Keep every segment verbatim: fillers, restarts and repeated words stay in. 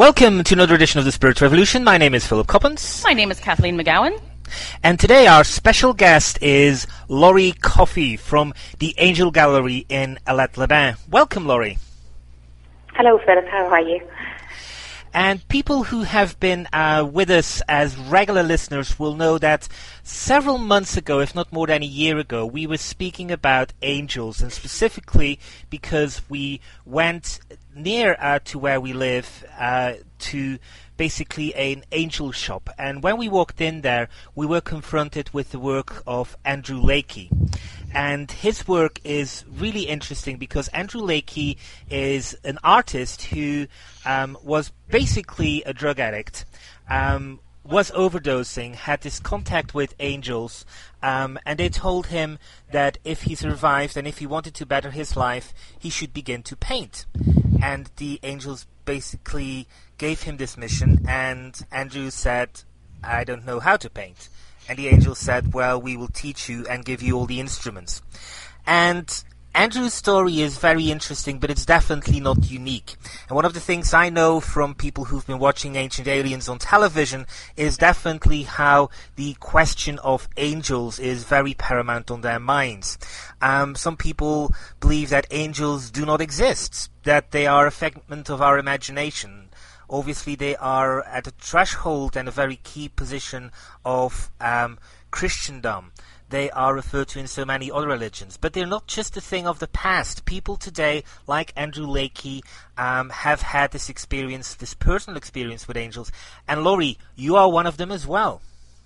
Welcome to another edition of the Spirit Revolution. My name is Philip Coppens. My name is Kathleen McGowan. And today our special guest is Laurie Coffey from the Angel Gallery in Alette-les-Bains. Welcome, Laurie. Hello, Philip. How are you? And people who have been uh, with us as regular listeners will know that several months ago, if not more than a year ago, we were speaking about angels, and specifically because we went near uh, to where we live uh, to basically an angel shop. And when we walked in there, we were confronted with the work of Andrew Lakey. And his work is really interesting because Andrew Lakey is an artist who um, was basically a drug addict, um, was overdosing, had this contact with angels, um, and they told him that if he survived and if he wanted to better his life, he should begin to paint. And the angels basically gave him this mission, and Andrew said, I don't know how to paint. And the angel said, well, we will teach you and give you all the instruments. And Andrew's story is very interesting, but it's definitely not unique. And one of the things I know from people who've been watching Ancient Aliens on television is definitely how the question of angels is very paramount on their minds. Um, some people believe that angels do not exist, that they are a figment of our imagination. Obviously, they are at a threshold and a very key position of um, Christendom. They are referred to in so many other religions. But they're not just a thing of the past. People today, like Andrew Lakey, um, have had this experience, this personal experience with angels. And Laurie, you are one of them as well.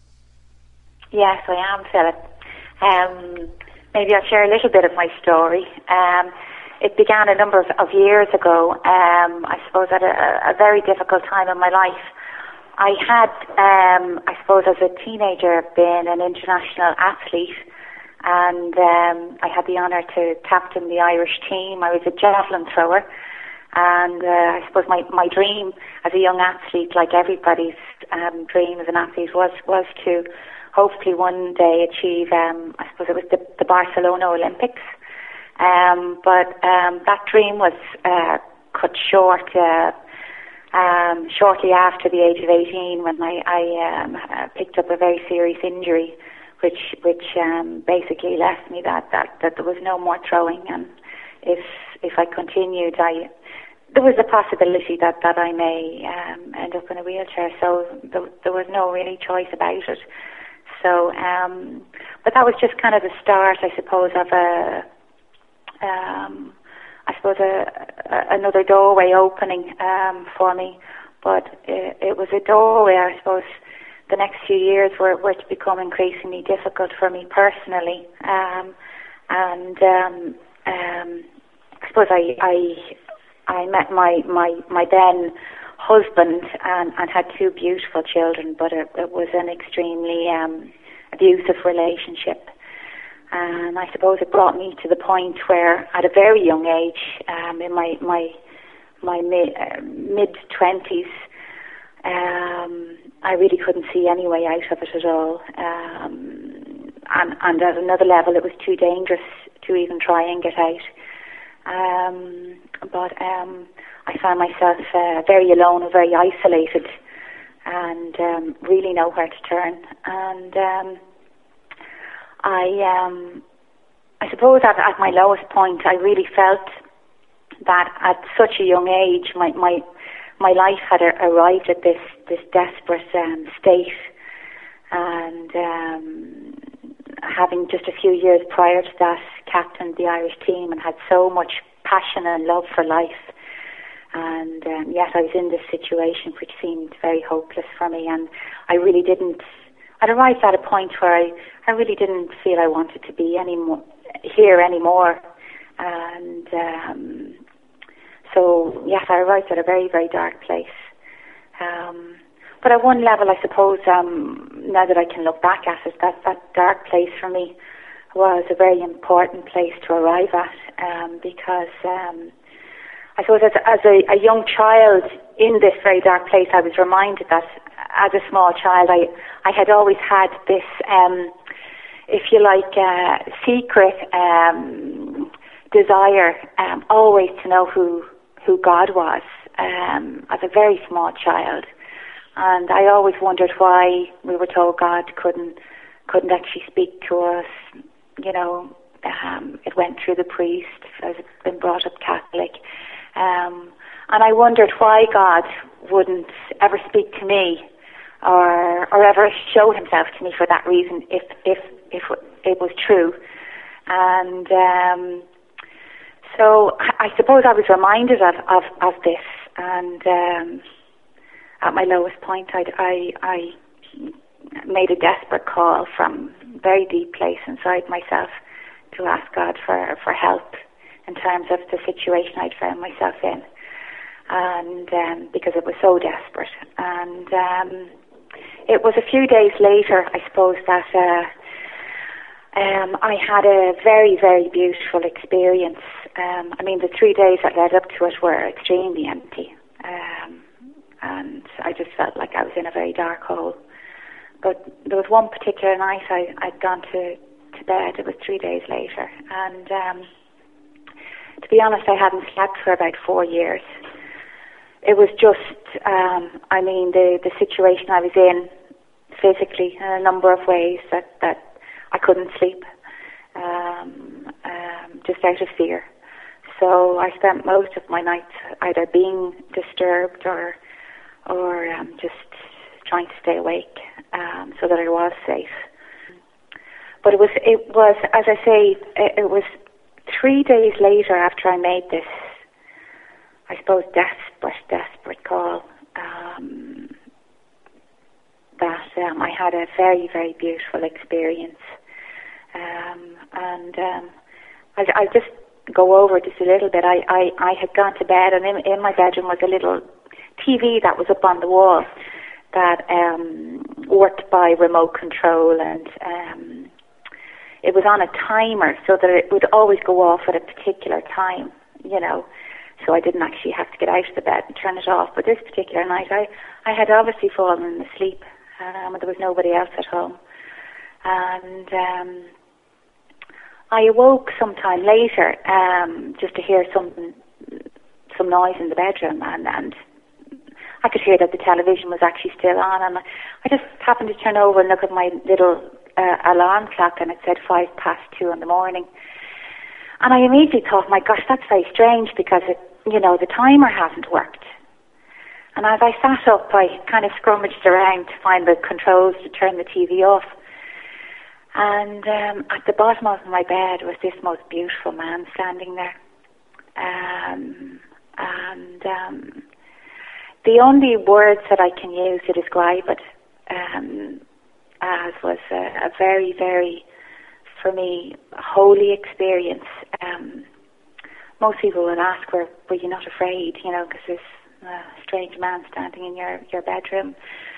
Yes, I am, Philip. Um, maybe I'll share a little bit of my story. Um, It began a number of, of years ago, um, I suppose at a, a very difficult time in my life. I had, um, I suppose as a teenager, been an international athlete, and um, I had the honour to captain the Irish team. I was a javelin thrower, and uh, I suppose my, my dream as a young athlete, like everybody's um, dream as an athlete, was, was to hopefully one day achieve, um, I suppose it was the, the Barcelona Olympics. Um, but um, that dream was uh, cut short uh, um, shortly after the age of eighteen, when I, I um, uh, picked up a very serious injury, which which um, basically left me that, that, that there was no more throwing, and if if I continued, I there was a possibility that, that I may um, end up in a wheelchair. So there, there was no really choice about it. So, um, but that was just kind of the start, I suppose, of a Um, I suppose a, a, another doorway opening um, for me, but it, it was a doorway. I suppose the next few years were, were to become increasingly difficult for me personally, um, and um, um, I suppose I, I I met my my my then husband and, and had two beautiful children, but it, it was an extremely um, abusive relationship. And I suppose it brought me to the point where, at a very young age, um, in my my my mid uh, mid twenties, um, I really couldn't see any way out of it at all. Um, and, and at another level, it was too dangerous to even try and get out. Um, but um, I found myself uh, very alone and very isolated, and um, really nowhere to turn. And um, I um, I suppose at, at my lowest point, I really felt that at such a young age, my my, my life had a, arrived at this, this desperate um, state. And um, having just a few years prior to that, captained the Irish team and had so much passion and love for life. And um, yet I was in this situation which seemed very hopeless for me, and I really didn't I'd arrived at a point where I, I really didn't feel I wanted to be any more, here anymore. And um, so, yes, I arrived at a very, very dark place. Um, but at one level, I suppose, um, now that I can look back at it, that, that dark place for me was a very important place to arrive at, um, because um, I suppose as, as a, a young child in this very dark place, I was reminded that as a small child, I, I had always had this, um, if you like, uh, secret um, desire um, always to know who, who God was. um, as a very small child, and I always wondered why we were told God couldn't couldn't actually speak to us. You know, um, it went through the priest. I've been brought up Catholic, um, and I wondered why God wouldn't ever speak to me, or or ever show Himself to me for that reason, if if if it was true. And um, so I suppose I was reminded of, of, of this, and um, at my lowest point I, I, I made a desperate call from a very deep place inside myself to ask God for, for help in terms of the situation I'd found myself in, and um, because it was so desperate. And um, it was a few days later, I suppose, that uh, Um, I had a very, very beautiful experience. Um, I mean, the three days that led up to it were extremely empty. Um, and I just felt like I was in a very dark hole. But there was one particular night I, I'd gone to, to bed. It was three days later. And um, to be honest, I hadn't slept for about four years. It was just, um, I mean, the, the situation I was in physically in a number of ways that, that I couldn't sleep, um, um, just out of fear. So I spent most of my nights either being disturbed or or um, just trying to stay awake, um, so that I was safe. But it was, it was, as I say, it, it was three days later after I made this, I suppose, desperate, desperate call, um, that um, I had a very, very beautiful experience. Um, and um, I, I'll just go over this a little bit. I, I, I had gone to bed, and in, in my bedroom was a little T V that was up on the wall that um, worked by remote control, and um, it was on a timer so that it would always go off at a particular time, you know, so I didn't actually have to get out of the bed and turn it off. But this particular night I, I had obviously fallen asleep. Um, there was nobody else at home, and um, I awoke sometime later um, just to hear some some noise in the bedroom, and, and I could hear that the television was actually still on, and I just happened to turn over and look at my little uh, alarm clock, and it said five past two in the morning, and I immediately thought, my gosh, that's very strange, because it, you know, the timer hasn't worked. And as I sat up, I kind of scrummaged around to find the controls to turn the T V off. And um, at the bottom of my bed was this most beautiful man standing there. Um, and um, the only words that I can use to describe it um, as was a, a very, very, for me, holy experience. Um, most people would ask, were, were you not afraid, you know, because there's a strange man standing in your, your bedroom.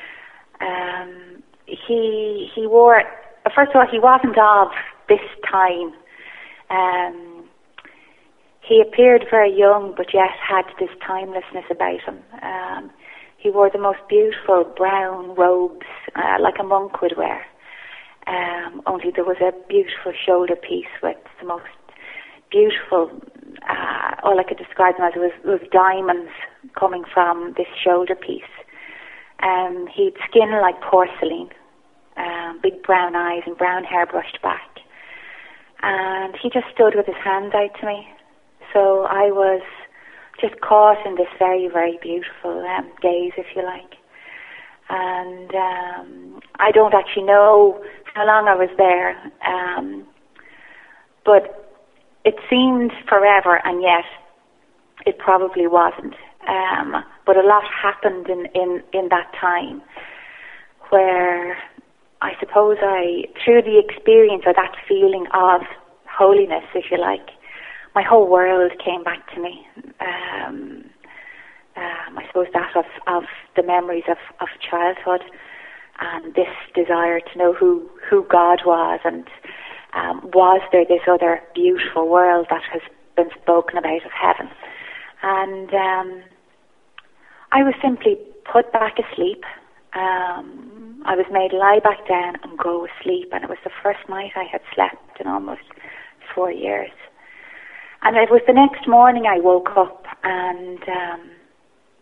Um, he he wore, first of all, he wasn't of this time. Um, he appeared very young, but yet had this timelessness about him. Um, he wore the most beautiful brown robes, uh, like a monk would wear. Um, only there was a beautiful shoulder piece with the most beautiful, uh, all I could describe them as was, was diamonds coming from this shoulder piece. Um, he'd skin like porcelain, um, big brown eyes and brown hair brushed back. And he just stood with his hand out to me. So I was just caught in this very, very beautiful um, gaze, if you like. And um, I don't actually know how long I was there, um, but it seemed forever, and yet it probably wasn't. Um, but a lot happened in, in, in that time, where I suppose I, through the experience or that feeling of holiness, if you like, my whole world came back to me. Um, um, I suppose that of, of the memories of, of childhood, and this desire to know who, who God was, and um, was there this other beautiful world that has been spoken about of heaven. And um, I was simply put back asleep. Um, I was made lie back down and go asleep, and it was the first night I had slept in almost four years. And it was the next morning I woke up, and um,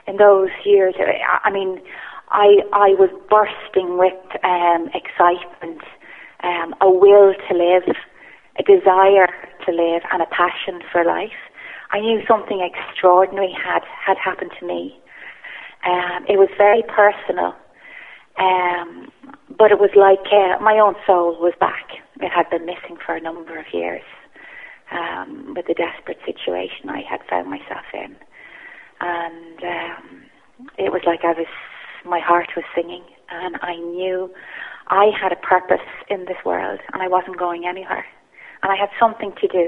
in those years, I, I mean, I I was bursting with um, excitement, um, a will to live, a desire to live, and a passion for life. I knew something extraordinary had, had happened to me. Um, it was very personal, um, but it was like uh, my own soul was back. It had been missing for a number of years um, with the desperate situation I had found myself in. And um, it was like I was, my heart was singing, and I knew I had a purpose in this world, and I wasn't going anywhere, and I had something to do.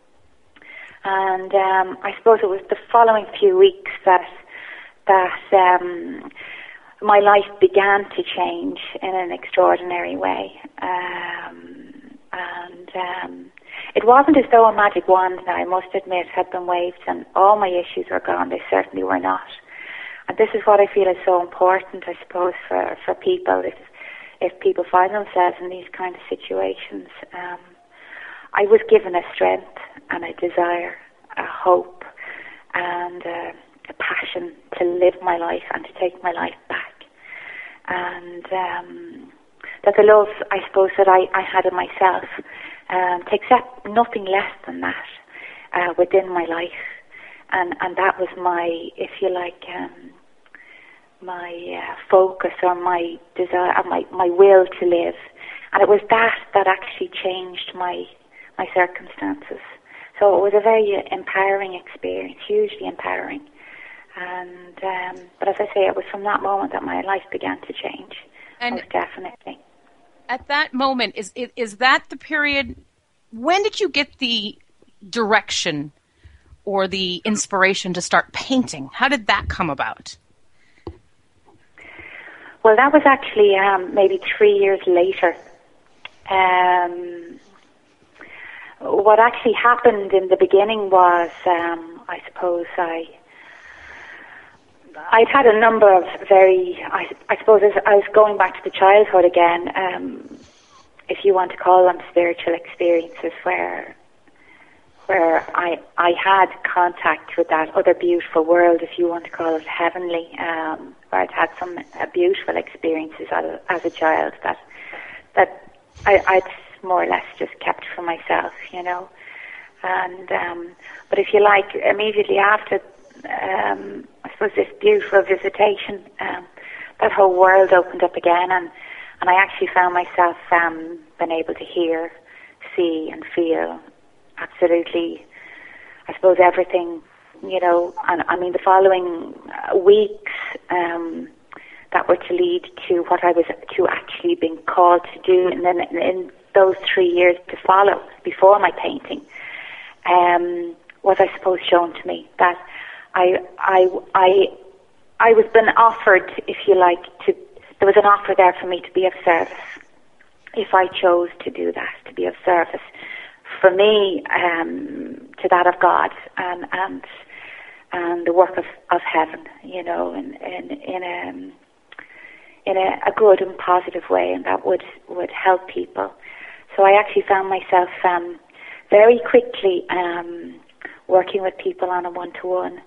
And um, I suppose it was the following few weeks that that um, my life began to change in an extraordinary way. Um, and um, it wasn't as though a magic wand, now I must admit, had been waved and all my issues were gone. They certainly were not. And this is what I feel is so important, I suppose, for, for people, if, if people find themselves in these kind of situations. Um, I was given a strength and a desire, a hope, and uh, a passion to live my life and to take my life back. And um, that the love, I suppose, that I, I had in myself, um, to accept nothing less than that uh, within my life. And, and that was my, if you like, um, my uh, focus or my desire, my, my will to live. And it was that that actually changed my my circumstances. So it was a very empowering experience, hugely empowering. And um, but as I say, it was from that moment that my life began to change. And most definitely. At that moment, is is that the period? When did you get the direction or the inspiration to start painting? How did that come about? Well, that was actually um, maybe three years later. Um, what actually happened in the beginning was, um, I suppose, I, I'd had a number of very, I, I suppose as I was going back to the childhood again, um, if you want to call them spiritual experiences, where where I I had contact with that other beautiful world, if you want to call it heavenly, um, where I'd had some uh, beautiful experiences as a, as a child that that I, I'd more or less just kept for myself, you know. And um, but if you like, immediately after, um, I suppose this beautiful visitation, um, that whole world opened up again, and and I actually found myself um, being able to hear, see, and feel absolutely, I suppose, everything, you know. And I mean, the following uh, weeks um, that were to lead to what I was to actually being called to do, and then in those three years to follow before my painting, um, was, I suppose, shown to me that I, I, I, I was been offered, if you like, to. There was an offer there for me to be of service, if I chose to do that, to be of service for me, um, to that of God and and and the work of, of heaven, you know, in in in a in a, a good and positive way, and that would would help people. So I actually found myself um, very quickly um, working with people on a one-to-one,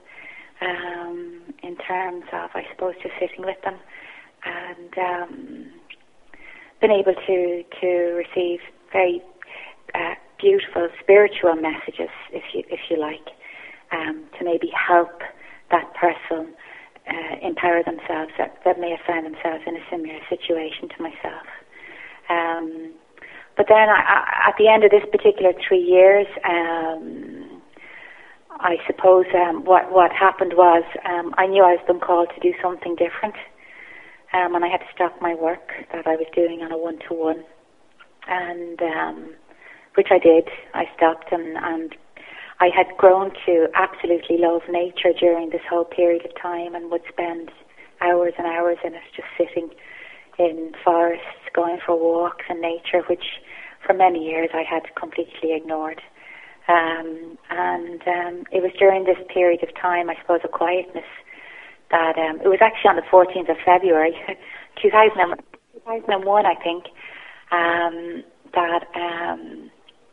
um, in terms of, I suppose, just sitting with them and um, been able to to receive very uh, beautiful spiritual messages, if you if you like, um, to maybe help that person uh, empower themselves that, that may have found themselves in a similar situation to myself. Um, but then I, I, at the end of this particular three years, um, I suppose um, what what happened was um, I knew I was being called to do something different. Um, and I had to stop my work that I was doing on a one-to-one, and um, which I did. I stopped, and, and I had grown to absolutely love nature during this whole period of time, and would spend hours and hours in it, just sitting in forests, going for walks in nature, which for many years I had completely ignored. Um, and um, it was during this period of time, I suppose, of quietness, that um, it was actually on the fourteenth of February, two thousand one, I think, um, that um,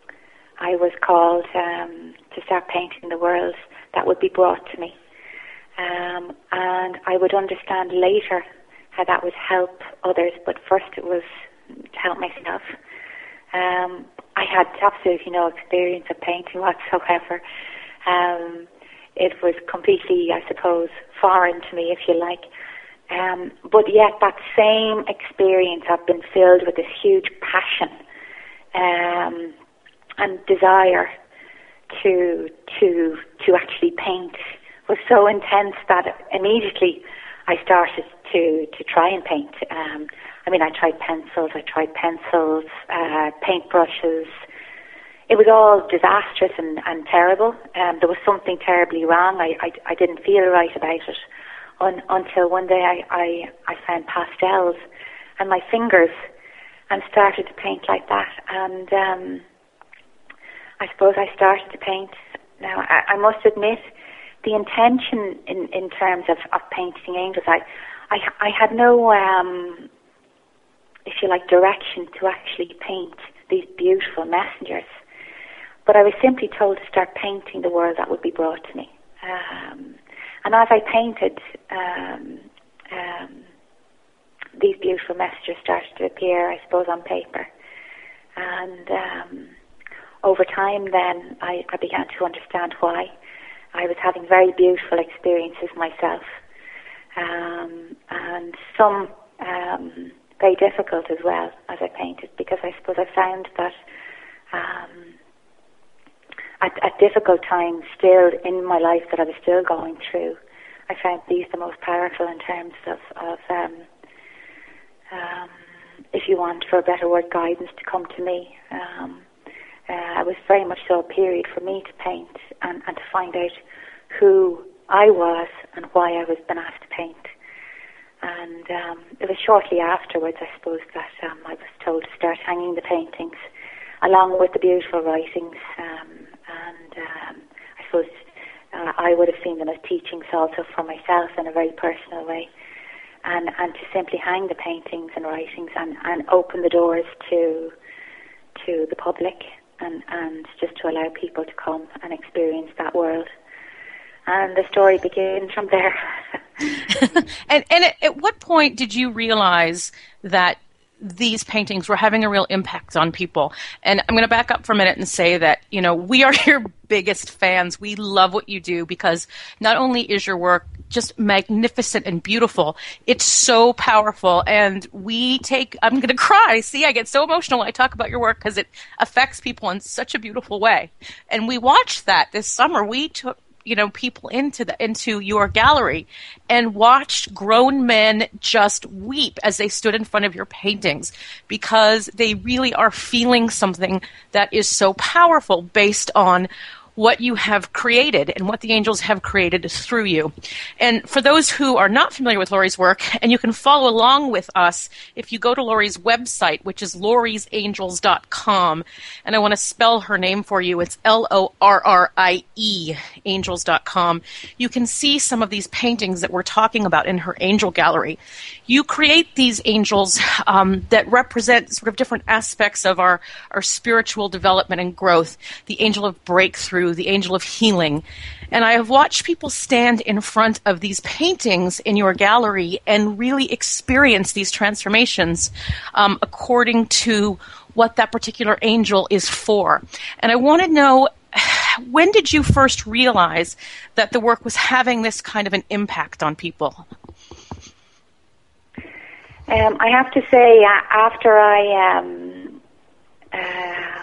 I was called um, to start painting the world that would be brought to me. Um, and I would understand later how that would help others, but first it was to help myself. Um, I had absolutely no experience of painting whatsoever. Um, it was completely, I suppose, foreign to me, if you like. Um, but yet that same experience, I've been filled with this huge passion um, and desire to to to actually paint was so intense that immediately I started to, to try and paint. Um, I mean, I tried pencils, I tried pencils, uh, paintbrushes. It was all disastrous and, and terrible. Um, there was something terribly wrong. I, I, I didn't feel right about it un, until one day I, I, I found pastels and my fingers and started to paint like that. And um, I suppose I started to paint. Now, I, I must admit, the intention in, in terms of, of painting angels, I, I, I had no, um, if you like, direction to actually paint these beautiful messengers. But I was simply told to start painting the world that would be brought to me. Um, and as I painted, um, um, these beautiful messages started to appear, I suppose, on paper. And um, over time then, I, I began to understand why. I was having very beautiful experiences myself, um, and some um, very difficult as well as I painted, because I suppose I found that um, at, at difficult times still in my life that I was still going through, I found these the most powerful in terms of, of um, um, if you want, for a better word, guidance to come to me. Um, Uh, it was very much so a period for me to paint and, and to find out who I was and why I was been asked to paint. And um, it was shortly afterwards, I suppose, that um, I was told to start hanging the paintings along with the beautiful writings. Um, and um, I suppose uh, I would have seen them as teachings also for myself in a very personal way. And, and to simply hang the paintings and writings and, and open the doors to to the public. And, and just to allow people to come and experience that world. And the story begins from there. and and at, at what point did you realize that these paintings were having a real impact on people? And I'm going to back up for a minute and say that, you know, we are your biggest fans. We love what you do because not only is your work just magnificent and beautiful, it's so powerful. And we take, I'm going to cry. See, I get so emotional when I talk about your work because it affects people in such a beautiful way. And we watched that this summer. We took, you know, people into the into your gallery and watched grown men just weep as they stood in front of your paintings because they really are feeling something that is so powerful based on what you have created and what the angels have created through you. And for those who are not familiar with Laurie's work, and you can follow along with us if you go to Laurie's website, which is lorries angels dot com, and I want to spell her name for you. It's L O R R I E, angels dot com. You can see some of these paintings that we're talking about in her angel gallery. You create these angels um, that represent sort of different aspects of our, our spiritual development and growth. The angel of breakthrough, the angel of healing. And I have watched people stand in front of these paintings in your gallery and really experience these transformations um, according to what that particular angel is for. And I want to know, when did you first realize that the work was having this kind of an impact on people? Um, I have to say, uh, after I um, um,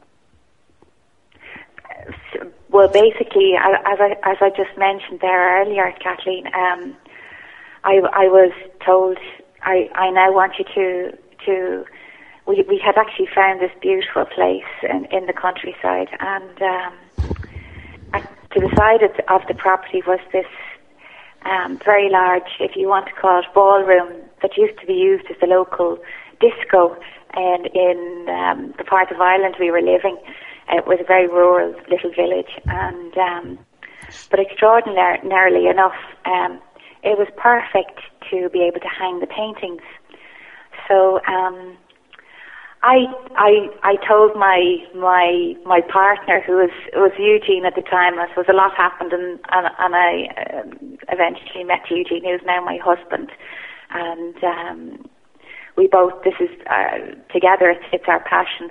well, basically, as I as I just mentioned there earlier, Kathleen, um, I I was told I I now want you to to we we had actually found this beautiful place in, in the countryside, and um, at, to the side of the, of the property was this um, very large, if you want to call it, ballroom that used to be used as the local disco, and in um, the part of Ireland we were living. It was a very rural little village, and um, but extraordinarily enough, um, it was perfect to be able to hang the paintings. So um, I I I told my my my partner, who was was Eugene at the time. I suppose a lot happened, and and, and I um, eventually met Eugene, who's now my husband, and um, we both, this is, uh, together, it's, it's our passion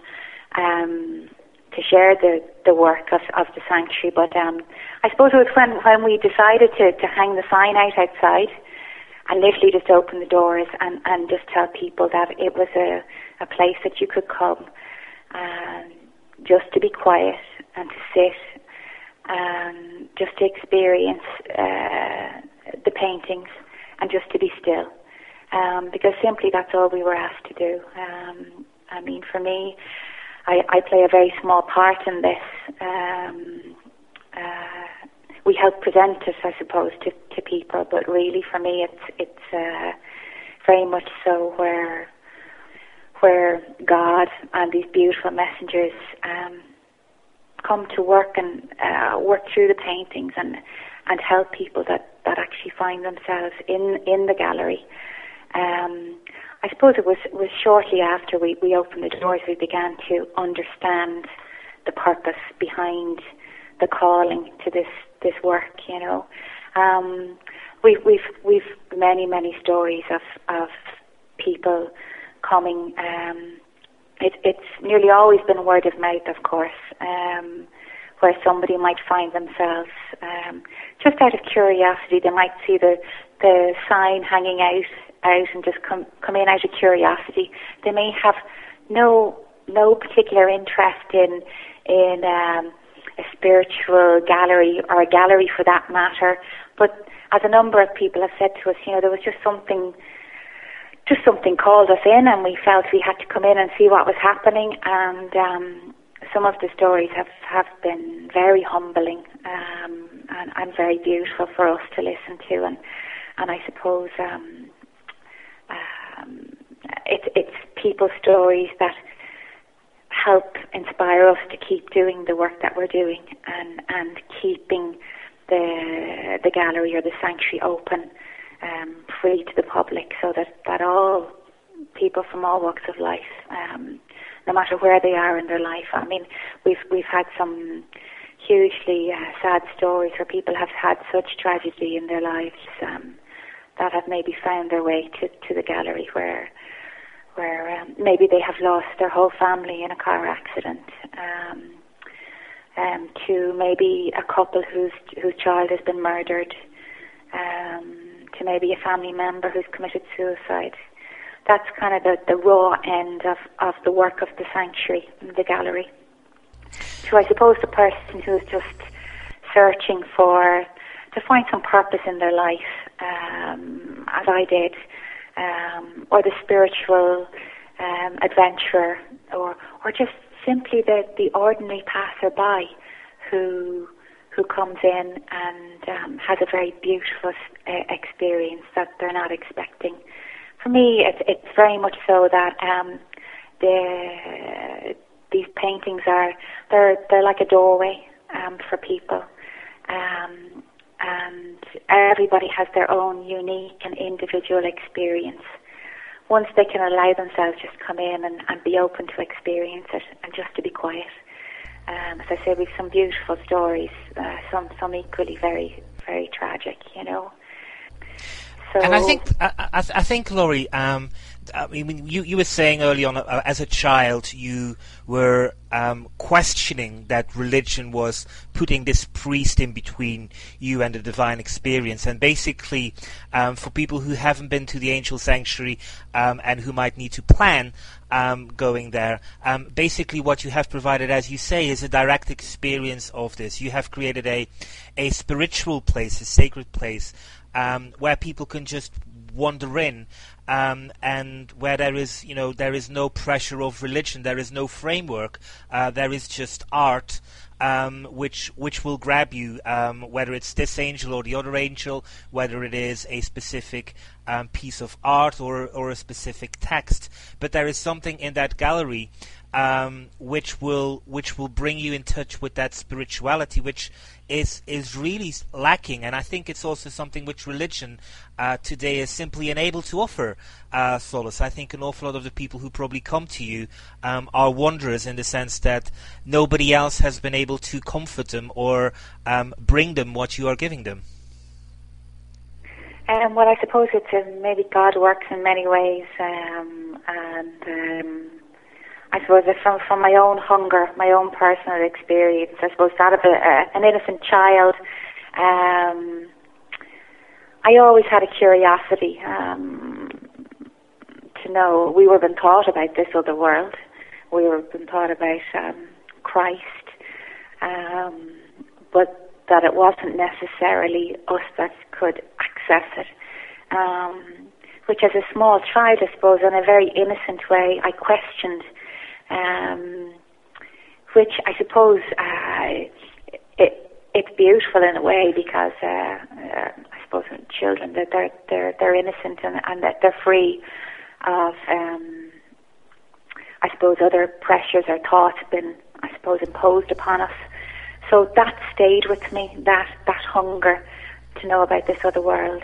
um, to share the, the work of, of the sanctuary. But um, I suppose it was when, when we decided to, to hang the sign out outside and literally just open the doors and, and just tell people that it was a, a place that you could come um, just to be quiet and to sit and just to experience uh, the paintings and just to be still. Um, because simply that's all we were asked to do. Um, I mean, for me, I, I play a very small part in this. Um, uh, we help present it, I suppose, to, to people, but really for me it's it's uh, very much so where where God and these beautiful messengers um, come to work and uh, work through the paintings and, and help people that, that actually find themselves in, in the gallery. Um, I suppose it was, was shortly after we, we opened the doors we began to understand the purpose behind the calling to this, this work, you know. Um, we've, we've, we've many, many stories of, of people coming. Um, it, it's nearly always been word of mouth, of course, um, where somebody might find themselves, um, just out of curiosity, they might see the, the sign hanging out, out and just come come in out of curiosity. They may have no no particular interest in in um, a spiritual gallery or a gallery for that matter. But as a number of people have said to us, you know, there was just something just something called us in, and we felt we had to come in and see what was happening. And um, some of the stories have have been very humbling um, and, and very beautiful for us to listen to. And and I suppose. Um, Um, it, it's people's stories that help inspire us to keep doing the work that we're doing and, and keeping the the gallery or the sanctuary open, um, free to the public, so that, that all people from all walks of life, um, no matter where they are in their life. I mean, we've we've had some hugely uh, sad stories where people have had such tragedy in their lives. Um, that have maybe found their way to, to the gallery where where um, maybe they have lost their whole family in a car accident, um, um, to maybe a couple whose whose child has been murdered, um, to maybe a family member who's committed suicide. That's kind of the, the raw end of, of the work of the sanctuary, the gallery. So I suppose the person who's just searching for to find some purpose in their life, um, as I did, um, or the spiritual um, adventurer, or or just simply the, the ordinary passerby who who comes in and um, has a very beautiful uh, experience that they're not expecting. For me, it's it's very much so that um, the these paintings are they're they're like a doorway um, for people. Um, and everybody has their own unique and individual experience. Once they can allow themselves just come in and, and be open to experience it and just to be quiet. Um, as I say, we've some beautiful stories, uh, some some equally very, very tragic, you know. So, and I think, I, I, I think, Laurie, um, I mean, you, you were saying early on, uh, as a child, you were um, questioning that religion was putting this priest in between you and the divine experience. And basically, um, for people who haven't been to the Angel Sanctuary um, and who might need to plan um, going there, um, basically what you have provided, as you say, is a direct experience of this. You have created a, a spiritual place, a sacred place, um, where people can just wander in, um, and where there is, you know, there is no pressure of religion, there is no framework, uh, there is just art, um, which which will grab you, um, whether it's this angel or the other angel, whether it is a specific um, piece of art or or a specific text. But there is something in that gallery um, which will which will bring you in touch with that spirituality, which is is really lacking. And I think it's also something which religion uh, today is simply unable to offer uh, solace. I think an awful lot of the people who probably come to you um, are wanderers, in the sense that nobody else has been able to comfort them or um, bring them what you are giving them. Um, well, I suppose it's a, maybe God works in many ways, um, and um, I suppose that from from my own hunger, my own personal experience, I suppose that of a, a, an innocent child, um, I always had a curiosity um, to know. We were being taught about this other world. We were being taught about um, Christ, um, but that it wasn't necessarily us that could access it. Um, which as a small child, I suppose, in a very innocent way, I questioned, um, which I suppose uh, it, it's beautiful in a way because uh, uh, I suppose children, that they're, they're, they're innocent and, and that they're free of, um, I suppose, other pressures or thoughts been, I suppose, imposed upon us. So that stayed with me, that, that hunger to know about this other world.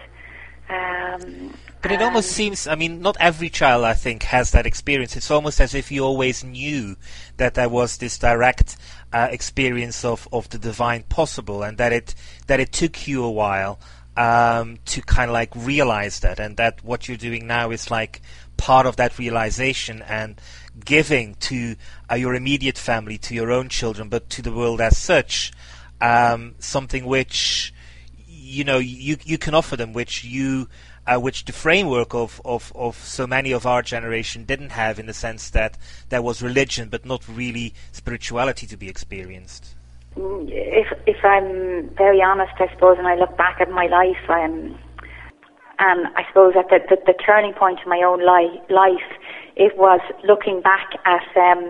Um, but it almost seems, I mean, not every child, I think, has that experience. It's almost as if you always knew that there was this direct uh, experience of, of the divine possible, and that it that it took you a while um, to kind of like realize that, and that what you're doing now is like part of that realization and giving to uh, your immediate family, to your own children, but to the world as such, um, something which, you know, you you can offer them, which you, uh, which the framework of, of, of so many of our generation didn't have, in the sense that there was religion, but not really spirituality to be experienced. If if I'm very honest, I suppose, and I look back at my life, I'm, and I suppose at the, the, the turning point in my own li- life, it was looking back at, um,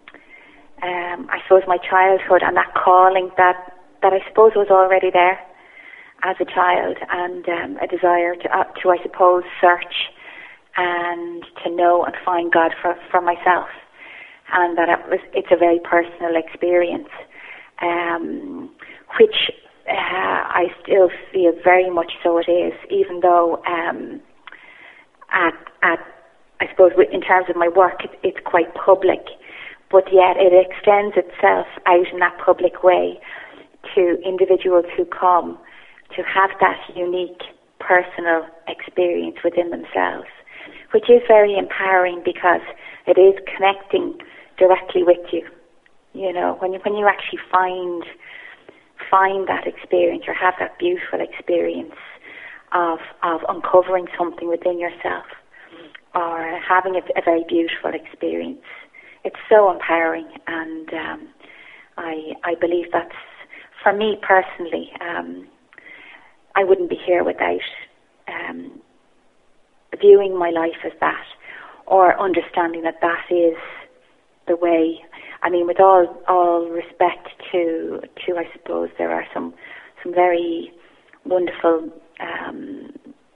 um, I suppose, my childhood and that calling that, that I suppose was already there as a child, and um, a desire to, uh, to, I suppose, search and to know and find God for, for myself, and that it was, it's a very personal experience, um, which uh, I still feel very much so it is, even though um, at at I suppose in terms of my work, it, it's quite public, but yet it extends itself out in that public way to individuals who come to have that unique personal experience within themselves, which is very empowering because it is connecting directly with you. You know, when you, when you actually find find that experience or have that beautiful experience of of uncovering something within yourself, or having a, a very beautiful experience. It's so empowering, and um, I I believe that's, for me personally, um, I wouldn't be here without um, viewing my life as that, or understanding that that is the way. I mean, with all all respect to to I suppose there are some some very wonderful um,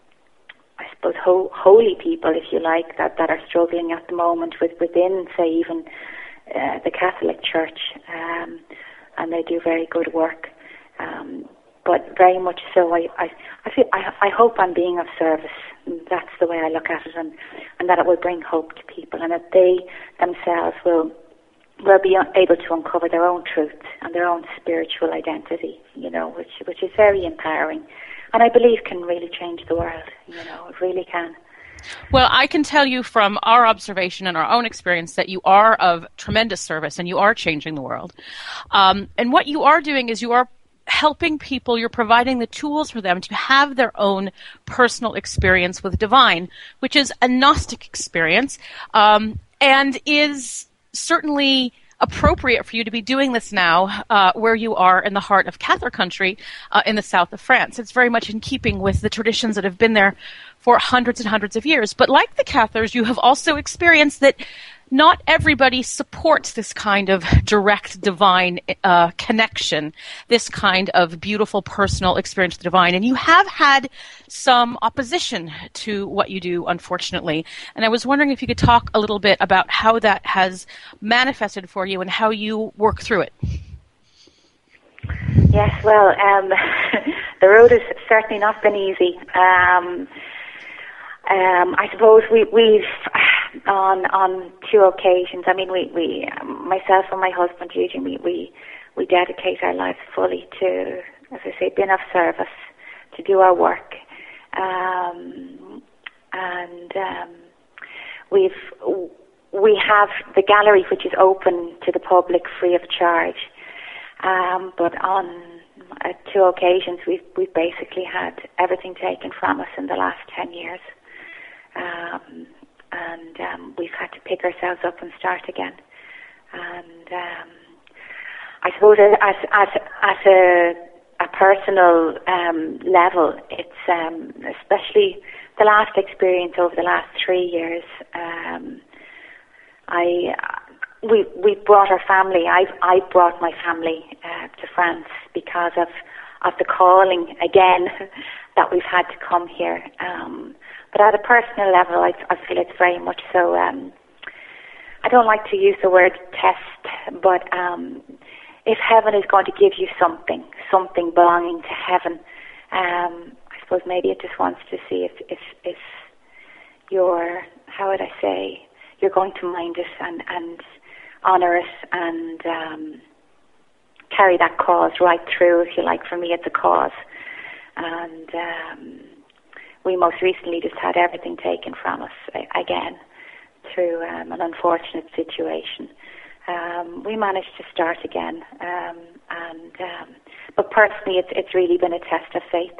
I suppose ho- holy people, if you like, that, that are struggling at the moment with within, say, even uh, the Catholic Church, um, and they do very good work. Um, but very much so, I I I, feel, I I hope I'm being of service. That's the way I look at it, and, and that it will bring hope to people, and that they themselves will will be able to uncover their own truth and their own spiritual identity. You know, which which is very empowering. And I believe can really change the world, you know, it really can. Well, I can tell you from our observation and our own experience that you are of tremendous service and you are changing the world. Um, and what you are doing is you are helping people, you're providing the tools for them to have their own personal experience with divine, which is a Gnostic experience, um, and is certainly appropriate for you to be doing this now uh, where you are in the heart of Cathar country uh, in the south of France. It's very much in keeping with the traditions that have been there for hundreds and hundreds of years. But like the Cathars, you have also experienced that not everybody supports this kind of direct divine uh, connection, this kind of beautiful personal experience with the divine. And you have had some opposition to what you do, unfortunately. And I was wondering if you could talk a little bit about how that has manifested for you and how you work through it. Yes, well, um, the road has certainly not been easy. Um, um, I suppose we, we've... On on two occasions, I mean, we, we myself and my husband Eugene, we, we we dedicate our lives fully to, as I say, being of service, to do our work, um, and um, we've we have the gallery, which is open to the public free of charge. Um, but on uh, two occasions, we've we've basically had everything taken from us in the last ten years, um, and um, we've had to pick ourselves up and start again. And um, I suppose at at at a a personal um, level, it's um, especially the last experience over the last three years. Um, I we we brought our family. I I brought my family uh, to France because of of the calling again that we've had to come here. Um, but at a personal level, I I feel it's very much so. Um, I don't like to use the word test, but um, if heaven is going to give you something, something belonging to heaven, um, I suppose maybe it just wants to see if if if you're, how would I say, you're going to mind it and, and honour it and um, carry that cause right through, if you like. For me, it's a cause. And um, we most recently just had everything taken from us uh, again through um, an unfortunate situation. Um, we managed to start again, um, and um, but personally, it's it's really been a test of faith,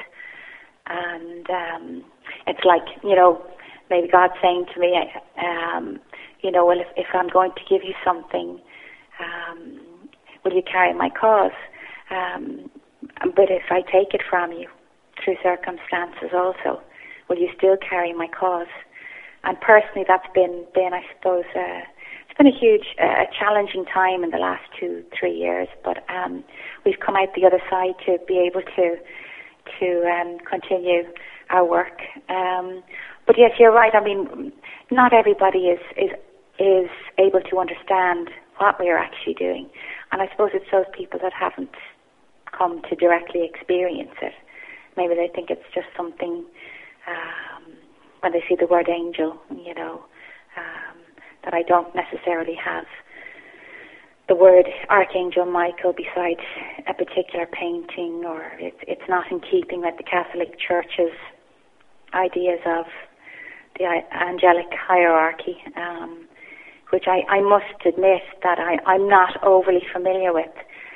and um, it's like, you know, maybe God's saying to me, um, you know, well, if, if I'm going to give you something, um, will you carry my cause? Um, but if I take it from you through circumstances, also, will you still carry my cause? And personally, that's been, been I suppose, uh, it's been a huge, uh, challenging time in the last two, three years. But um, we've come out the other side to be able to to um, continue our work. Um, but yes, you're right. I mean, not everybody is is is able to understand what we are actually doing, and I suppose it's those people that haven't come to directly experience it. Maybe they think it's just something. Um, when they see the word angel, you know, um, that I don't necessarily have the word Archangel Michael beside a particular painting, or it, it's not in keeping with the Catholic Church's ideas of the angelic hierarchy, um, which I, I must admit that I, I'm not overly familiar with.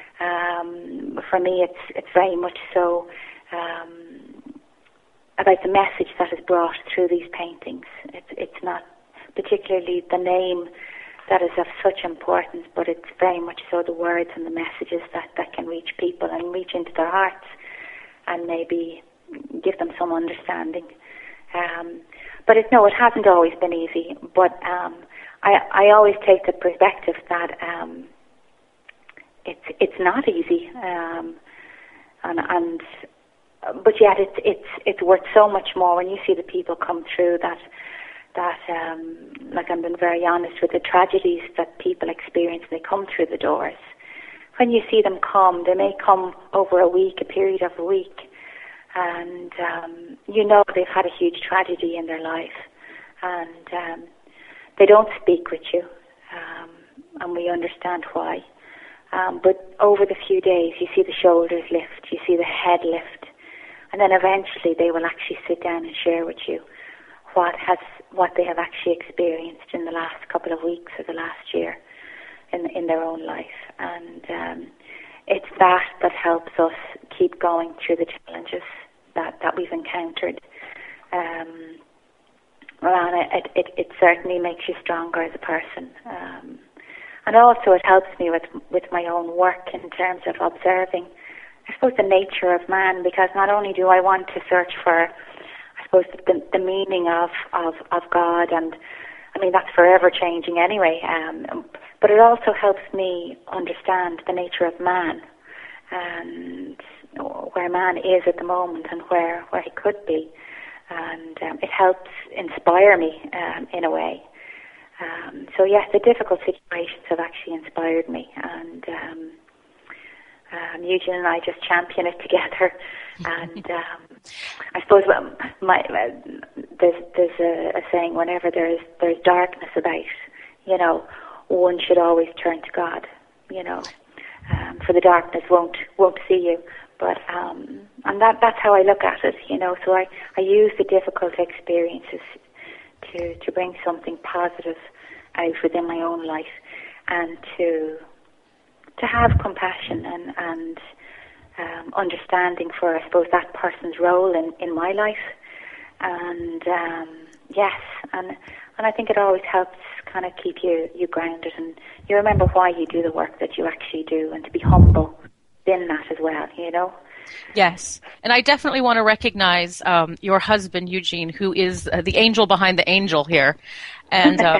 Um, for me, it's it's very much so um, about the message that is brought through these paintings. It's it's not particularly the name that is of such importance, but it's very much so the words and the messages that, that can reach people and reach into their hearts and maybe give them some understanding. Um, but it, no, it hasn't always been easy, but um, I, I always take the perspective that um, it's it's not easy, um, and, and but yet it's it's it's worth so much more when you see the people come through that that um, like I'm being very honest with the tragedies that people experience. They come through the doors. When you see them come, they may come over a week, a period of a week, and um, you know they've had a huge tragedy in their life, and um, they don't speak with you, um, and we understand why. Um, but over the few days, you see the shoulders lift, you see the head lift, and then eventually they will actually sit down and share with you what has what they have actually experienced in the last couple of weeks or the last year in in their own life. And um, it's that that helps us keep going through the challenges that, that we've encountered. Um, and it, it, it certainly makes you stronger as a person. Um, and also it helps me with with my own work in terms of observing, I suppose, the nature of man, because not only do I want to search for, I suppose, the, the meaning of, of, of God, and I mean that's forever changing anyway, um, but it also helps me understand the nature of man and where man is at the moment and where, where he could be, and um, it helps inspire me um, in a way. Um, so yes, the difficult situations have actually inspired me, and um, um, Eugene and I just champion it together. And um, I suppose um, my, uh, there's there's a, a saying: whenever there's there's darkness about, you know, one should always turn to God. You know, um, for the darkness won't won't see you. But um, and that that's how I look at it, you know. So I, I use the difficult experiences to to bring something positive out within my own life, and to to have compassion and and um, understanding for, I suppose, that person's role in, in my life. And um, yes, and and I think it always helps kind of keep you, you grounded, and you remember why you do the work that you actually do, and to be humble in that as well, you know. Yes, and I definitely want to recognize um, your husband, Eugene, who is uh, the angel behind the angel here. And um,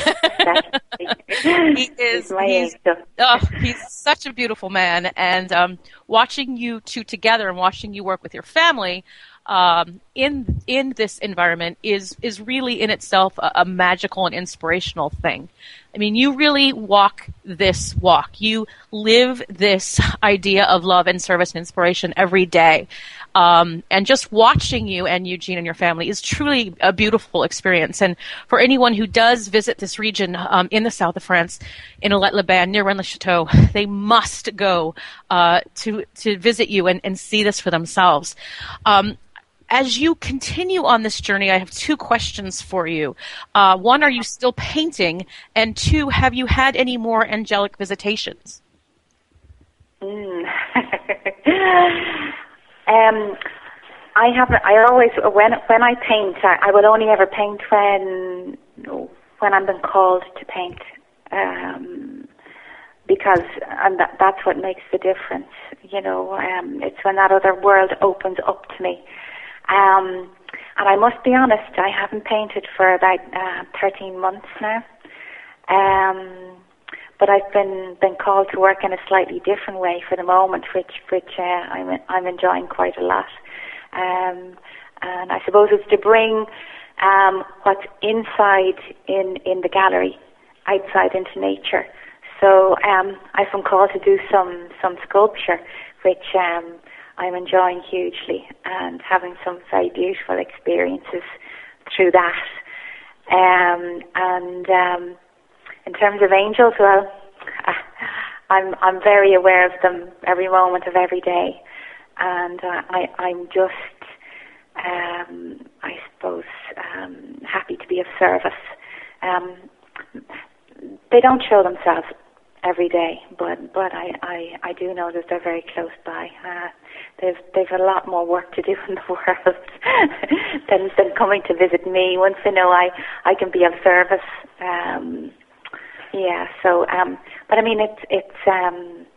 he is he's, oh, he's such a beautiful man. And um, watching you two together and watching you work with your family um, in in this environment is is really in itself a, a magical and inspirational thing. I mean, you really walk this walk. You live this idea of love and service and inspiration every day. Um, and just watching you and Eugene and your family is truly a beautiful experience. And for anyone who does visit this region um, in the south of France, in Alet-les-Bains, near Rennes-le-Château, they must go uh, to to visit you and, and see this for themselves. Um, As you continue on this journey, I have two questions for you. Uh, one, are you still painting? And two, have you had any more angelic visitations? Mm. um, I haven't. I always when when I paint, I, I will only ever paint when when I'm been called to paint, um, because and that, that's what makes the difference. You know, um, it's when that other world opens up to me. Um, and I must be honest, I haven't painted for about uh, thirteen months now. Um, but I've been, been called to work in a slightly different way for the moment, which which uh, I'm I'm enjoying quite a lot. Um, and I suppose it's to bring um, what's inside in, in the gallery outside into nature. So um, I've been called to do some some sculpture, which um, I'm enjoying hugely, and having some very beautiful experiences through that. Um, and um, in terms of angels, well, I'm I'm very aware of them every moment of every day, and uh, I I'm just um, I suppose um, happy to be of service. Um, they don't show themselves every day, but but I, I, I do know that they're very close by. Uh, they've they've a lot more work to do in the world than than coming to visit me. Once they know I, I can be of service, um, yeah. So, um, but I mean, it's it's um,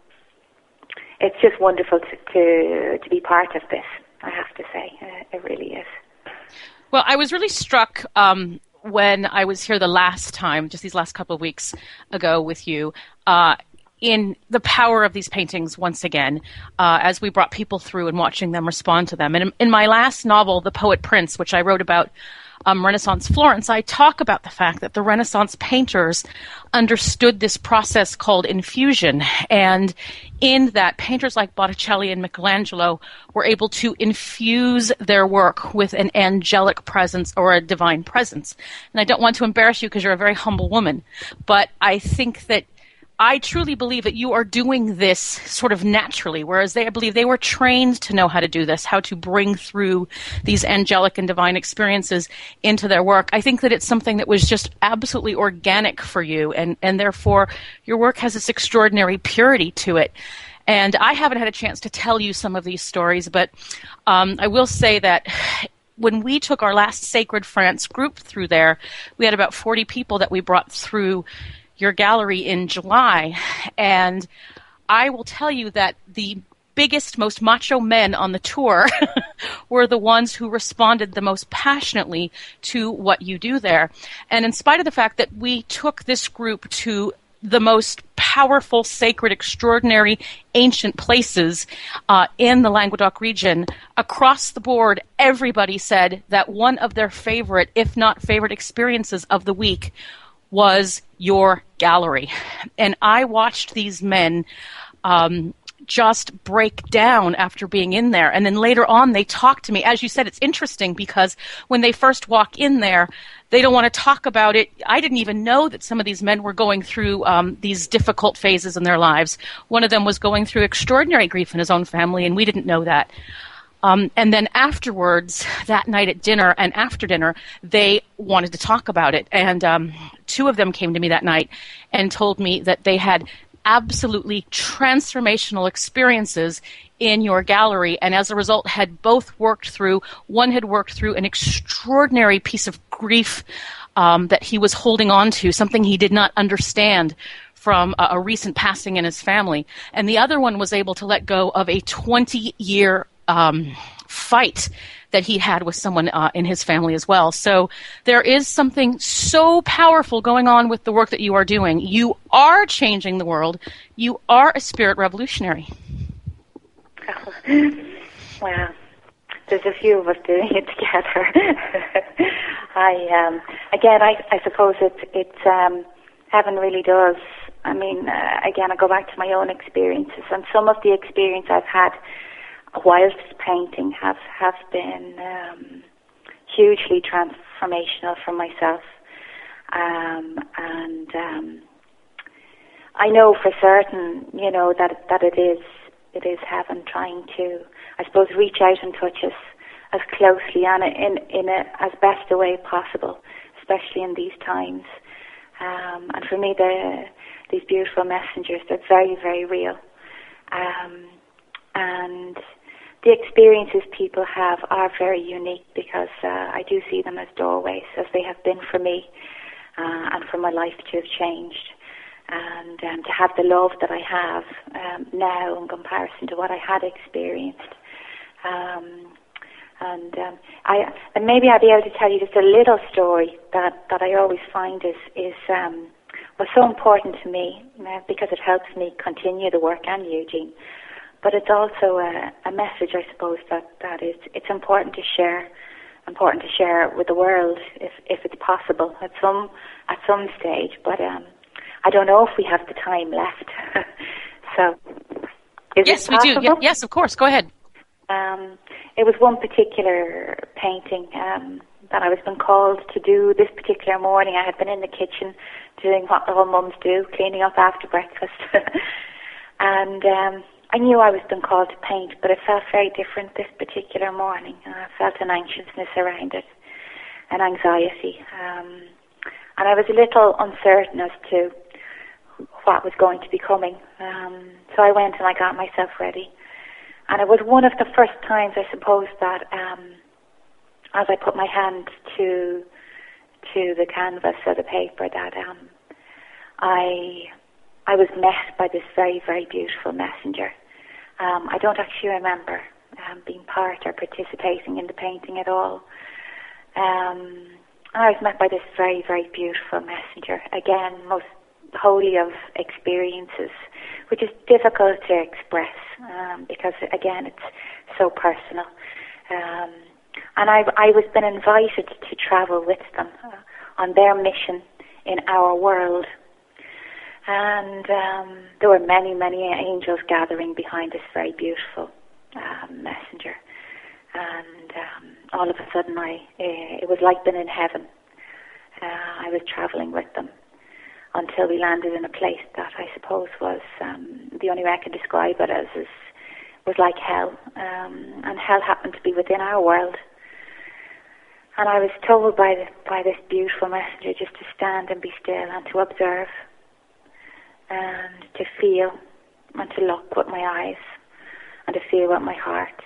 it's just wonderful to, to to be part of this. I have to say, uh, it really is. Well, I was really struck um, when I was here the last time, just these last couple of weeks ago with you, uh, in the power of these paintings once again, uh, as we brought people through and watching them respond to them. And in, in my last novel, The Poet Prince, which I wrote about um, Renaissance Florence, I talk about the fact that the Renaissance painters understood this process called infusion. And in that, painters like Botticelli and Michelangelo were able to infuse their work with an angelic presence or a divine presence. And I don't want to embarrass you because you're a very humble woman, but I think that I truly believe that you are doing this sort of naturally, whereas they, I believe they were trained to know how to do this, how to bring through these angelic and divine experiences into their work. I think that it's something that was just absolutely organic for you, and, and therefore your work has this extraordinary purity to it. And I haven't had a chance to tell you some of these stories, but um, I will say that when we took our last Sacred France group through there, we had about forty people that we brought through your gallery in July, and I will tell you that the biggest, most macho men on the tour were the ones who responded the most passionately to what you do there. And in spite of the fact that we took this group to the most powerful, sacred, extraordinary, ancient places uh, in the Languedoc region, across the board, everybody said that one of their favorite, if not favorite experiences of the week was your gallery. And I watched these men um, just break down after being in there. And then later on, they talked to me. As you said, it's interesting because when they first walk in there, they don't want to talk about it. I didn't even know that some of these men were going through um, these difficult phases in their lives. One of them was going through extraordinary grief in his own family, and we didn't know that. Um, and then afterwards, that night at dinner and after dinner, they wanted to talk about it. And um, two of them came to me that night and told me that they had absolutely transformational experiences in your gallery, and as a result had both worked through, one had worked through an extraordinary piece of grief um, that he was holding on to, something he did not understand from a, a recent passing in his family, and the other one was able to let go of a twenty-year um, fight that he had with someone uh, in his family as well. So there is something so powerful going on with the work that you are doing. You are changing the world. You are a spirit revolutionary. Wow. There's a few of us doing it together. I um, again, I, I suppose it's it's um, heaven really does. I mean, uh, again, I go back to my own experiences, and some of the experience I've had whilst painting have have been um, hugely transformational for myself, um, and um, I know for certain, you know, that that it is. It is heaven trying to, I suppose, reach out and touch us as closely and in in a, as best a way possible, especially in these times. Um, and for me, the these beautiful messengers, they're very, very real. Um, and the experiences people have are very unique because uh, I do see them as doorways, as they have been for me, uh, and for my life to have changed. And um, to have the love that I have um, now in comparison to what I had experienced. Um, and um, I and maybe I'll be able to tell you just a little story that, that I always find is, is um, was so important to me uh, because it helps me continue the work and Eugene. But it's also a, a message, I suppose, that, that is it's important to share, important to share with the world if, if it's possible at some at some stage. But um, I don't know if we have the time left. So, is yes, it we do. possible? Y- yes, of course. Go ahead. Um, it was one particular painting um, that I was been called to do this particular morning. I had been in the kitchen doing what all mums do, cleaning up after breakfast. and um, I knew I was been called to paint, but it felt very different this particular morning. I felt an anxiousness around it, an anxiety. Um, and I was a little uncertain as to what was going to be coming. Um, so I went and I got myself ready. And it was one of the first times, I suppose, that um, as I put my hand to to the canvas or the paper, that um, I I was met by this very, very beautiful messenger. Um, I don't actually remember um, being part or participating in the painting at all. Um, and I was met by this very, very beautiful messenger. Again, most holy of experiences, which is difficult to express um, because, again, it's so personal. Um, and I, I was been invited to travel with them uh, on their mission in our world. And um, there were many, many angels gathering behind this very beautiful um, messenger. And um, all of a sudden, I uh, it was like being in heaven. Uh, I was traveling with them until we landed in a place that I suppose was, um, the only way I can describe it as, is, was like hell. Um, and hell happened to be within our world. And I was told by, the, by this beautiful messenger just to stand and be still and to observe and to feel and to look with my eyes and to feel with my heart.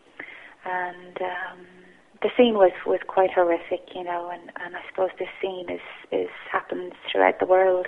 And um, the scene was, was quite horrific, you know, and, and I suppose this scene is, is happens throughout the world,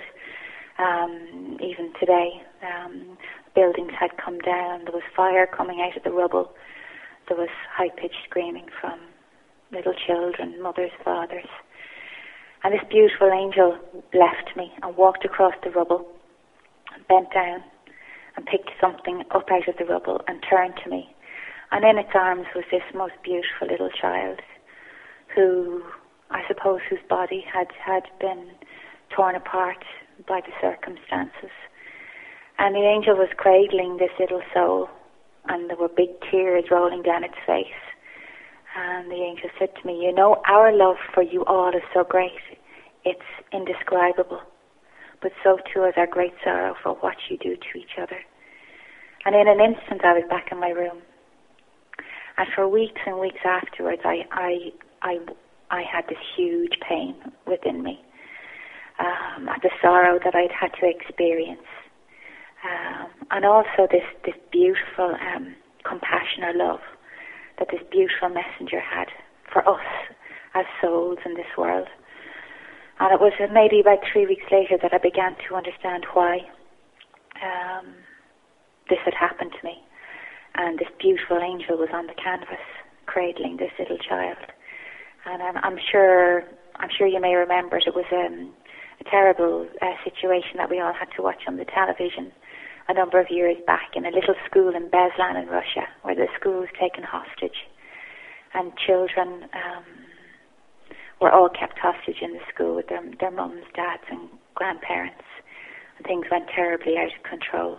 um, even today. Um, buildings had come down, there was fire coming out of the rubble, there was high-pitched screaming from little children, mothers, fathers. And this beautiful angel left me and walked across the rubble, and bent down and picked something up out of the rubble and turned to me. And in its arms was this most beautiful little child who, I suppose, whose body had, had been torn apart by the circumstances. And the angel was cradling this little soul, and there were big tears rolling down its face. And the angel said to me, you know, our love for you all is so great, it's indescribable. But so too is our great sorrow for what you do to each other. And in an instant I was back in my room. And for weeks and weeks afterwards, I, I, I, I had this huge pain within me um, at the sorrow that I'd had to experience. Um, and also this, this beautiful um, compassion or love that this beautiful messenger had for us as souls in this world. And it was maybe about three weeks later that I began to understand why um, this had happened to me. And this beautiful angel was on the canvas, cradling this little child. And I'm, I'm sure, I'm sure you may remember it. It was um, a terrible uh, situation that we all had to watch on the television a number of years back in a little school in Beslan in Russia, where the school was taken hostage, and children um, were all kept hostage in the school with their, their mums, dads, and grandparents, and things went terribly out of control.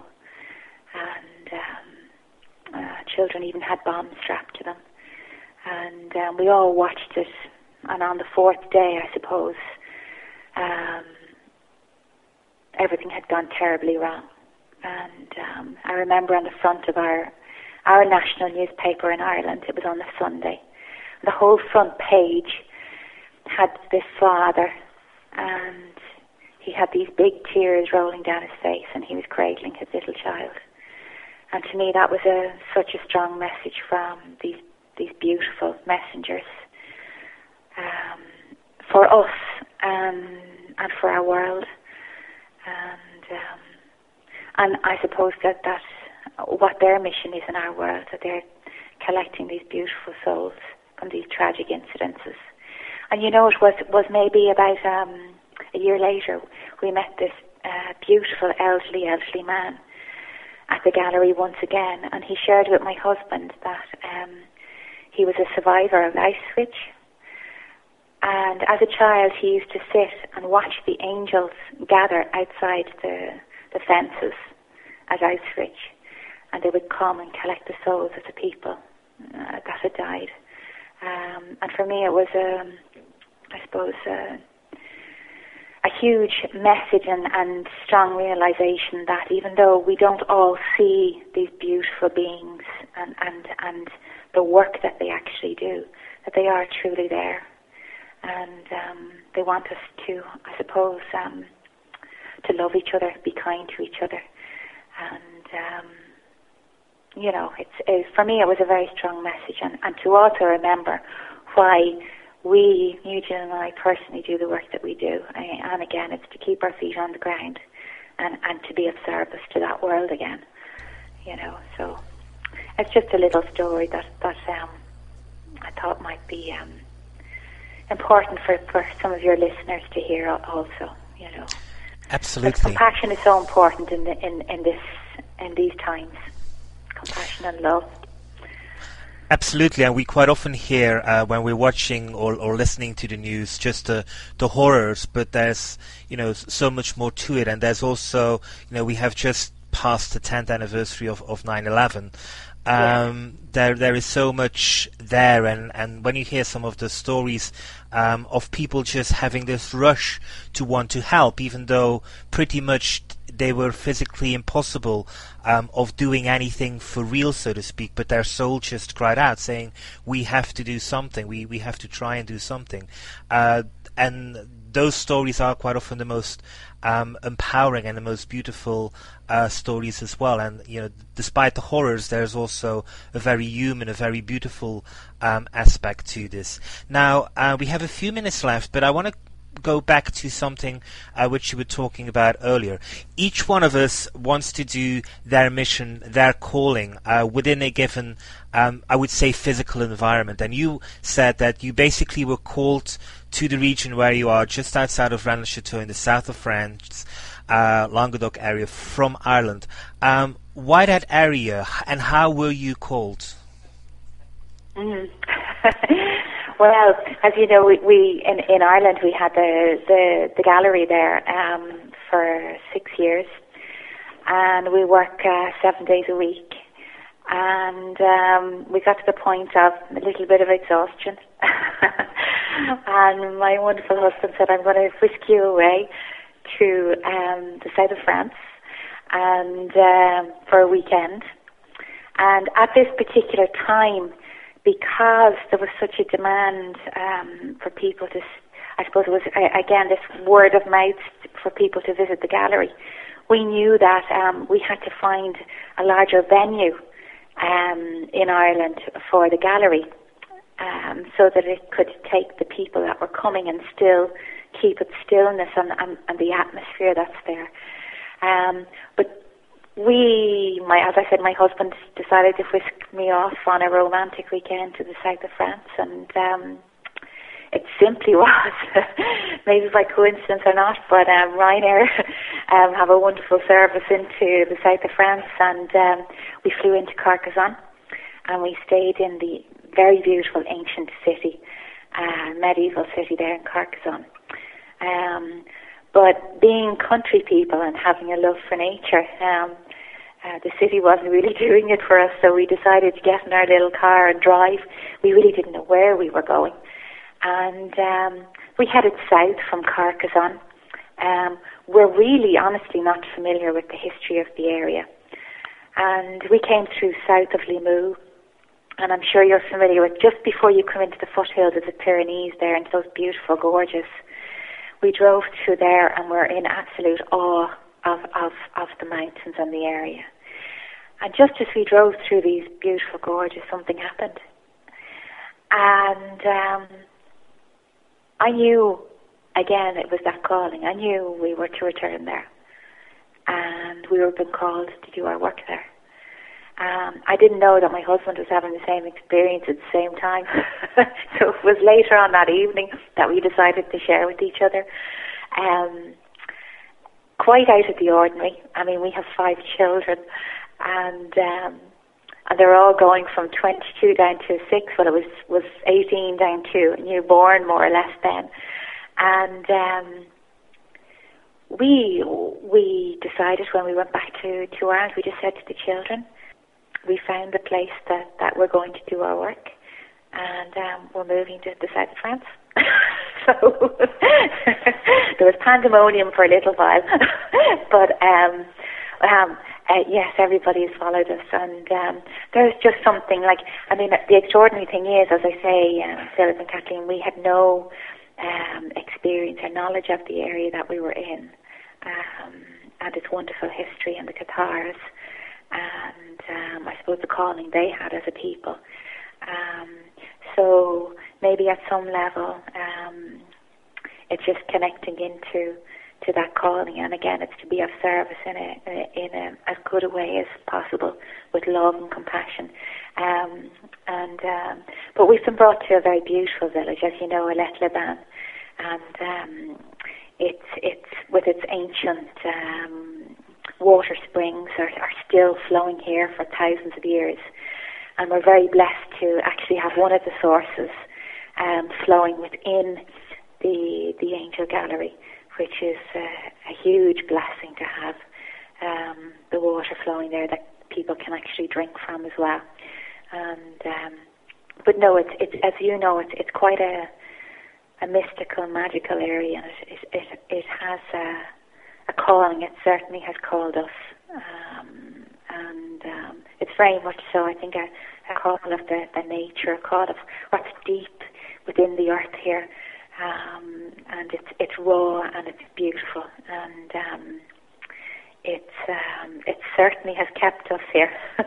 And um, uh, children even had bombs strapped to them, and um, we all watched it. And on the fourth day, I suppose, um, everything had gone terribly wrong. And um, I remember on the front of our our national newspaper in Ireland, it was on a Sunday, the whole front page had this father, and he had these big tears rolling down his face, and he was cradling his little child. And to me, that was a such a strong message from these these beautiful messengers um, for us and and for our world. And um, And I suppose that, that what their mission is in our world, that they're collecting these beautiful souls from these tragic incidences. And you know, it was was maybe about um, a year later, we met this uh, beautiful elderly, elderly man at the gallery once again, and he shared with my husband that um, he was a survivor of Auschwitz. And as a child, he used to sit and watch the angels gather outside the the fences at Auschwitz, and they would come and collect the souls of the people uh, that had died. Um, and for me, it was, um, I suppose, uh, a huge message and, and strong realization that even though we don't all see these beautiful beings and, and, and the work that they actually do, that they are truly there. And um, they want us to, I suppose, um, to love each other, be kind to each other. And, um, you know, it's, it, for me it was a very strong message. And, and to also remember why we, Nugent and I personally, do the work that we do. And again, it's to keep our feet on the ground and, and to be of service to that world again. You know, so it's just a little story that, that um, I thought might be um, important for, for some of your listeners to hear also, you know. Absolutely. But compassion is so important in the, in in this in these times. Compassion and love. Absolutely, and we quite often hear uh, when we're watching or, or listening to the news just the the horrors, but there's you know so much more to it, and there's also you know we have just passed the tenth anniversary of of nine eleven. Um, yeah. There, there is so much there, and, and when you hear some of the stories um, of people just having this rush to want to help, even though pretty much they were physically impossible um, of doing anything for real, so to speak, but their soul just cried out, saying, "We have to do something. We we have to try and do something," uh, and those stories are quite often the most um, empowering and the most beautiful uh, stories as well. And you know, despite the horrors, there's also a very human, a very beautiful um, aspect to this. Now, uh, we have a few minutes left, but I want to go back to something uh, which you were talking about earlier. Each one of us wants to do their mission, their calling uh, within a given, um, I would say, physical environment. And you said that you basically were called to the region where you are, just outside of Rennes-le-Château in the south of France, uh, Languedoc area, from Ireland. Um, why that area, and how were you called? Mm. Well, as you know, we, we in, in Ireland we had the, the, the gallery there um, for six years, and we work uh, seven days a week, and um, we got to the point of a little bit of exhaustion. And my wonderful husband said, "I'm going to whisk you away to um, the south of France and um, for a weekend." And at this particular time, because there was such a demand um, for people to, I suppose it was, again, this word of mouth for people to visit the gallery. We knew that um, we had to find a larger venue um, in Ireland for the gallery um, so that it could take the people that were coming and still keep its stillness and, and, and the atmosphere that's there. Um, but we, my, as I said, my husband decided to whisk me off on a romantic weekend to the south of France, and um, it simply was, maybe by coincidence or not, but um, Ryanair um, have a wonderful service into the south of France, and um, we flew into Carcassonne, and we stayed in the very beautiful ancient city, uh, medieval city there in Carcassonne. Um, but being country people and having a love for nature, um, uh, the city wasn't really doing it for us, so we decided to get in our little car and drive. We really didn't know where we were going. And um, we headed south from Carcassonne. Um, we're really, honestly, not familiar with the history of the area. And we came through south of Limoux, and I'm sure you're familiar with, just before you come into the foothills of the Pyrenees there, and those beautiful gorges. We drove through there, and we're in absolute awe of, of, of the mountains and the area. And just as we drove through these beautiful gorges, something happened. And um, I knew, again, it was that calling. I knew we were to return there. And we were being called to do our work there. Um, I didn't know that my husband was having the same experience at the same time. So it was later on that evening that we decided to share with each other. Um, quite out of the ordinary. I mean, we have five children, and um, and they're all going from twenty-two down to six. Well, it was, was eighteen down to a newborn, more or less, then. And um, we we decided when we went back to, to Ireland, we just said to the children, we found the place that, that we're going to do our work, and um, we're moving to the south of France. So there was pandemonium for a little while, but um, um, uh, yes, everybody has followed us, and um, there's just something like, I mean, the extraordinary thing is, as I say, um, Philip and Kathleen, we had no um, experience or knowledge of the area that we were in, um, and its wonderful history and the Cathars, and um, I suppose the calling they had as a people. Um, so maybe at some level, um, it's just connecting into to that calling, and again, it's to be of service in a in a, as good a way as possible, with love and compassion. Um, and um, but we've been brought to a very beautiful village, as you know, Alet-les-Bains, and um, it's it's with its ancient um, water springs are, are still flowing here for thousands of years. And we're very blessed to actually have one of the sources um, flowing within the the Angel Gallery, which is uh, a huge blessing to have um, the water flowing there that people can actually drink from as well. And um, but no, it's it's as you know, it's it's quite a a mystical, magical area, and it it it, it has a, a calling. It certainly has called us. Um, And um, it's very much so, I think, a, a call of the, the nature, a call of what's deep within the earth here. Um, and it's it's raw and it's beautiful. And um, it's um, it certainly has kept us here.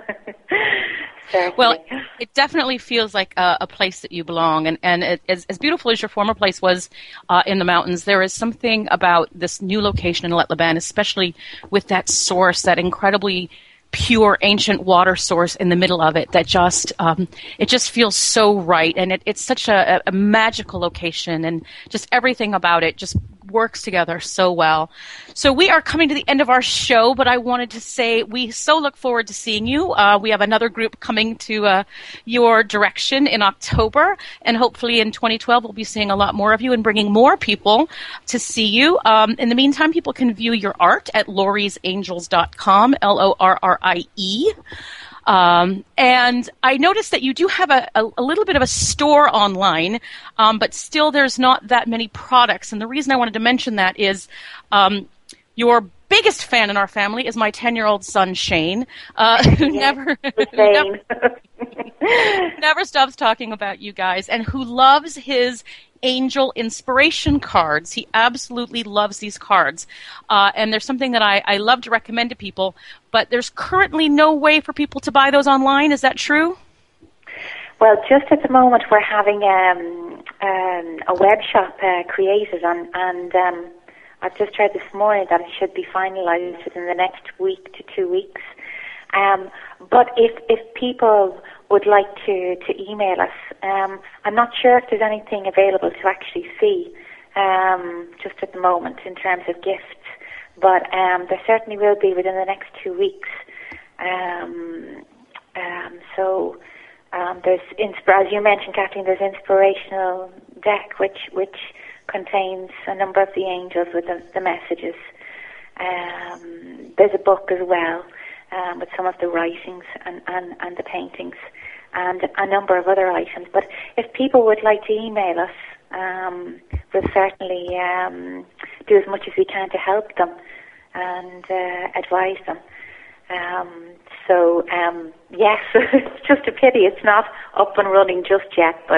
Well, it definitely feels like a, a place that you belong. And, and it, as, as beautiful as your former place was uh, in the mountains, there is something about this new location in Alet-les-Bains, especially with that source, that incredibly pure ancient water source in the middle of it, that just um, it just feels so right, and it, it's such a, a magical location, and just everything about it just works together so well. So we are coming to the end of our show, but I wanted to say we so look forward to seeing you. Uh, we have another group coming to uh, your direction in October, and hopefully in twenty twelve we'll be seeing a lot more of you and bringing more people to see you. Um, in the meantime, people can view your art at lories angels dot com, L O R R I E. Um, and I noticed that you do have a, a, a little bit of a store online, um, but still there's not that many products. And the reason I wanted to mention that is um, your biggest fan in our family is my ten-year-old son, Shane, uh, who yes, never... who never never stops talking about you guys, and who loves his angel inspiration cards. He absolutely loves these cards. Uh, and there's something that I, I love to recommend to people, but there's currently no way for people to buy those online. Is that true? Well, just at the moment, we're having um, um, a web shop uh, created, and, and um, I've just heard this morning that it should be finalised within the next week to two weeks. Um, but if if people would like to, to email us, um, I'm not sure if there's anything available to actually see um, just at the moment in terms of gifts, but um, there certainly will be within the next two weeks. Um, um, so um, there's, as you mentioned, Kathleen, there's inspirational deck which which contains a number of the angels with the, the messages. Um, there's a book as well. Um, with some of the writings and, and, and the paintings and a number of other items. But if people would like to email us, um, we'll certainly um, do as much as we can to help them and uh, advise them. Um, so, um, yes, it's just a pity it's not up and running just yet, but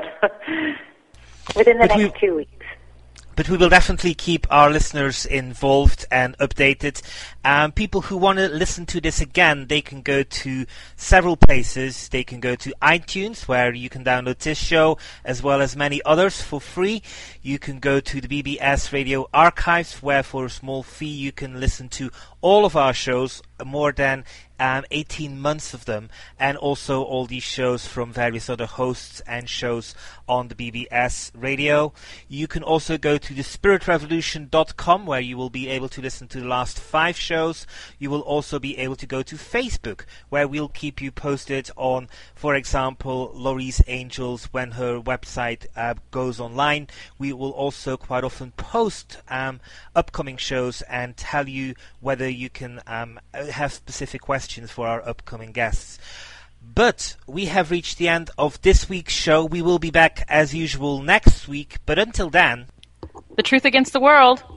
within the but next we- two weeks. But we will definitely keep our listeners involved and updated. Um, people who want to listen to this again, they can go to several places. They can go to iTunes, where you can download this show, as well as many others for free. You can go to the B B S Radio Archives, where for a small fee you can listen to all of our shows, more than um, eighteen months of them, and also all these shows from various other hosts and shows on the B B S radio. You can also go to the spirit revolution dot com, where you will be able to listen to the last five shows. You will also be able to go to Facebook, where we'll keep you posted on, for example, Laurie's Angels when her website uh, goes online. We will also quite often post um, upcoming shows and tell you whether you can um, have specific questions for our upcoming guests. But we have reached the end of this week's show. We will be back as usual next week, but until then, the truth against the world.